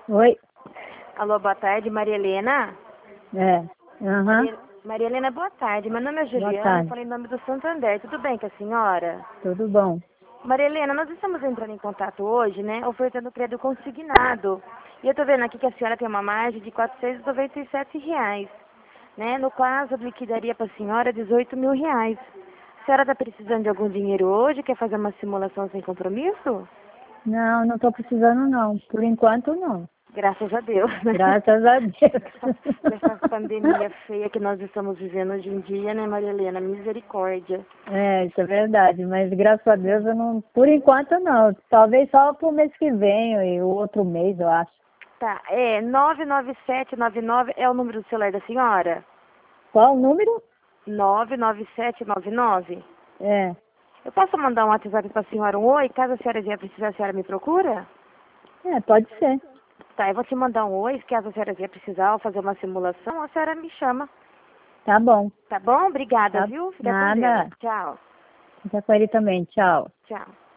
Oi? Alô, boa tarde, Maria Helena. É. Aham. Maria Helena, boa tarde. Meu nome é Boa Juliana, tarde. eu falei em nome do Santander. Tudo bem com a senhora? Tudo bom? Maria Helena, nós estamos entrando em contato hoje, né, ofertando crédito consignado. E eu tô vendo aqui que a senhora tem uma margem de R$ 497, né? No caso, eu liquidaria para a senhora R$ 18.000. A senhora está precisando de algum dinheiro hoje? Quer fazer uma simulação sem compromisso? Não, não estou precisando não. Por enquanto não. Graças a Deus, né? Graças a Deus. Dessa pandemia feia que nós estamos vivendo hoje em dia, né, Maria Helena? Misericórdia. É, isso é verdade. Mas graças a Deus eu não. Por enquanto não. Talvez só pro mês que vem e o outro mês, eu acho. Tá, 99799 é o número do celular da senhora? Qual o número? 99799. É. Eu posso mandar um WhatsApp para a senhora, um oi? Caso a senhora vier precisar, a senhora me procura? É, pode ser. Tá, eu vou te mandar um oi, caso a senhora vier precisar ou fazer uma simulação, a senhora me chama. Tá bom. Tá bom? Obrigada, Tá. viu? Fica com Deus. Nada. Tchau. Fica com ele também. Tchau. Tchau.